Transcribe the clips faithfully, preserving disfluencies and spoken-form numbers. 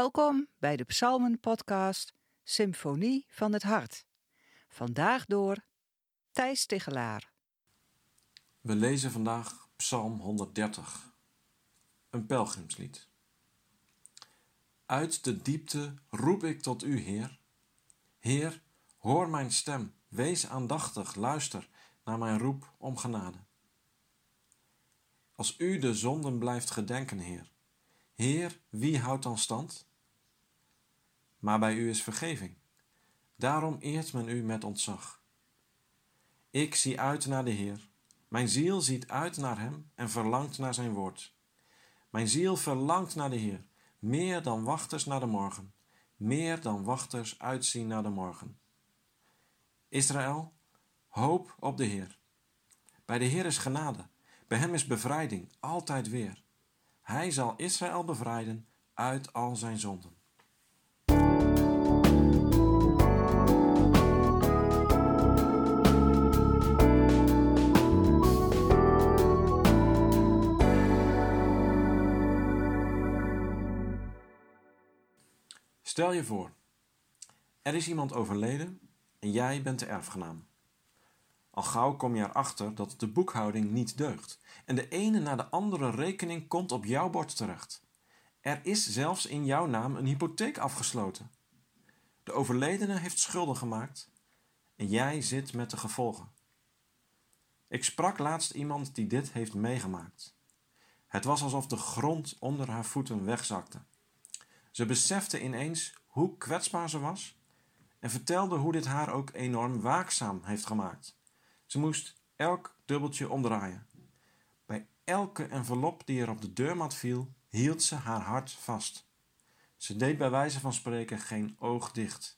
Welkom bij de Psalmen-podcast Symfonie van het Hart. Vandaag door Thijs Tigelaar. We lezen vandaag Psalm honderddertig, een pelgrimslied. Uit de diepte roep ik tot u, Heer. Heer, hoor mijn stem, wees aandachtig, luister naar mijn roep om genade. Als u de zonden blijft gedenken, Heer, Heer, wie houdt dan stand? Maar bij u is vergeving, daarom eert men u met ontzag. Ik zie uit naar de Heer, mijn ziel ziet uit naar hem en verlangt naar zijn woord. Mijn ziel verlangt naar de Heer, meer dan wachters naar de morgen, meer dan wachters uitzien naar de morgen. Israël, hoop op de Heer. Bij de Heer is genade, bij hem is bevrijding, altijd weer. Hij zal Israël bevrijden uit al zijn zonden. Stel je voor, er is iemand overleden en jij bent de erfgenaam. Al gauw kom je erachter dat de boekhouding niet deugt en de ene na de andere rekening komt op jouw bord terecht. Er is zelfs in jouw naam een hypotheek afgesloten. De overledene heeft schulden gemaakt en jij zit met de gevolgen. Ik sprak laatst iemand die dit heeft meegemaakt. Het was alsof de grond onder haar voeten wegzakte. Ze besefte ineens hoe kwetsbaar ze was en vertelde hoe dit haar ook enorm waakzaam heeft gemaakt. Ze moest elk dubbeltje omdraaien. Bij elke envelop die er op de deurmat viel, hield ze haar hart vast. Ze deed bij wijze van spreken geen oog dicht.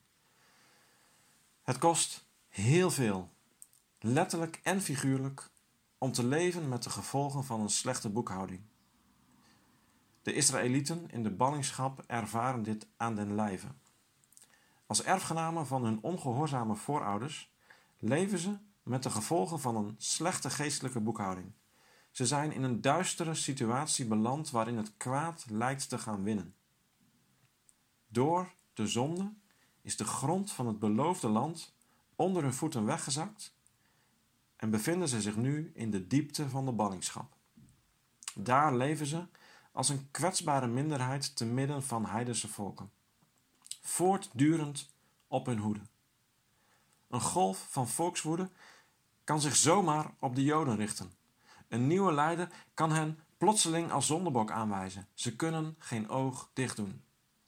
Het kost heel veel, letterlijk en figuurlijk, om te leven met de gevolgen van een slechte boekhouding. De Israëlieten in de ballingschap ervaren dit aan den lijve. Als erfgenamen van hun ongehoorzame voorouders leven ze met de gevolgen van een slechte geestelijke boekhouding. Ze zijn in een duistere situatie beland waarin het kwaad lijkt te gaan winnen. Door de zonde is de grond van het beloofde land onder hun voeten weggezakt en bevinden ze zich nu in de diepte van de ballingschap. Daar leven ze als een kwetsbare minderheid te midden van heidense volken, voortdurend op hun hoede. Een golf van volkswoede kan zich zomaar op de Joden richten. Een nieuwe leider kan hen plotseling als zondebok aanwijzen. Ze kunnen geen oog dicht doen.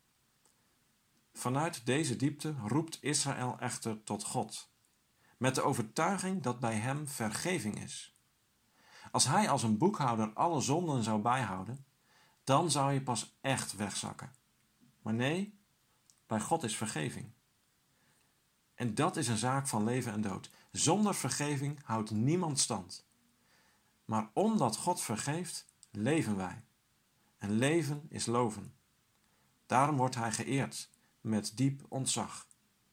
Vanuit deze diepte roept Israël echter tot God, met de overtuiging dat bij hem vergeving is. Als hij als een boekhouder alle zonden zou bijhouden, dan zou je pas echt wegzakken. Maar nee, bij God is vergeving. En dat is een zaak van leven en dood. Zonder vergeving houdt niemand stand. Maar omdat God vergeeft, leven wij. En leven is loven. Daarom wordt hij geëerd met diep ontzag.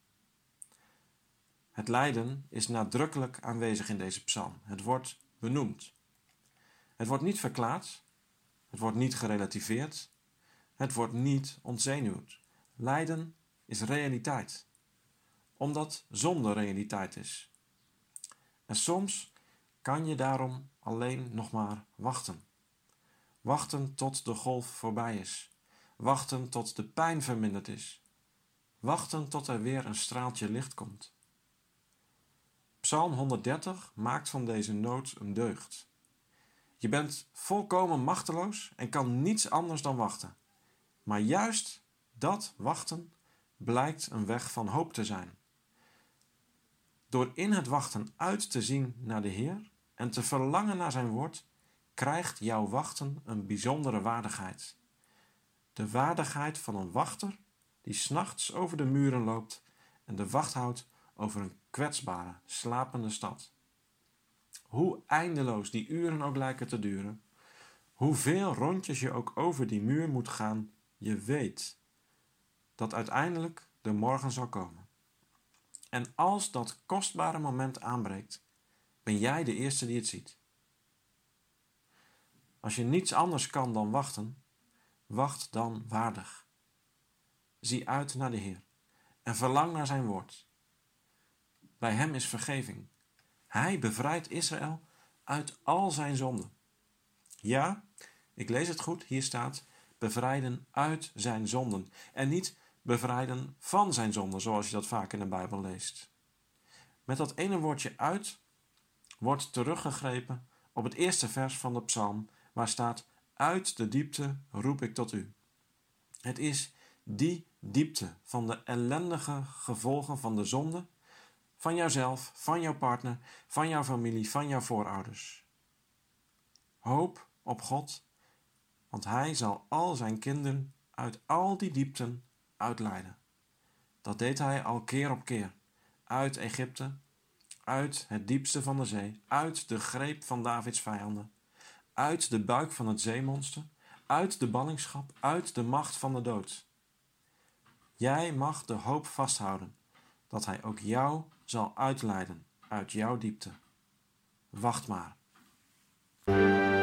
Het lijden is nadrukkelijk aanwezig in deze psalm. Het wordt benoemd. Het wordt niet verklaard. Het wordt niet gerelativeerd. Het wordt niet ontzenuwd. Lijden is realiteit, omdat zonde realiteit is. En soms kan je daarom alleen nog maar wachten. Wachten tot de golf voorbij is. Wachten tot de pijn verminderd is. Wachten tot er weer een straaltje licht komt. Psalm honderddertig maakt van deze nood een deugd. Je bent volkomen machteloos en kan niets anders dan wachten. Maar juist dat wachten blijkt een weg van hoop te zijn. Door in het wachten uit te zien naar de Heer en te verlangen naar zijn woord, krijgt jouw wachten een bijzondere waardigheid. De waardigheid van een wachter die 's nachts over de muren loopt en de wacht houdt over een kwetsbare, slapende stad. Hoe eindeloos die uren ook lijken te duren, hoeveel rondjes je ook over die muur moet gaan, je weet dat uiteindelijk de morgen zal komen. En als dat kostbare moment aanbreekt, ben jij de eerste die het ziet. Als je niets anders kan dan wachten, wacht dan waardig. zie uit naar de Heer en verlang naar zijn woord. Bij hem is vergeving. Hij bevrijdt Israël uit al zijn zonden. Ja, ik lees het goed, hier staat bevrijden uit zijn zonden en niet bevrijden van zijn zonden, zoals je dat vaak in de Bijbel leest. Met dat ene woordje uit wordt teruggegrepen op het eerste vers van de psalm, waar staat: uit de diepte roep ik tot u. Het is die diepte van de ellendige gevolgen van de zonde, van jouzelf, van jouw partner, van jouw familie, van jouw voorouders. Hoop op God, want hij zal al zijn kinderen uit al die diepten uitleiden. Dat deed hij al keer op keer. Uit Egypte, uit het diepste van de zee, uit de greep van Davids vijanden, uit de buik van het zeemonster, uit de ballingschap, uit de macht van de dood. Jij mag de hoop vasthouden dat hij ook jou zal uitleiden uit jouw diepte. Wacht maar.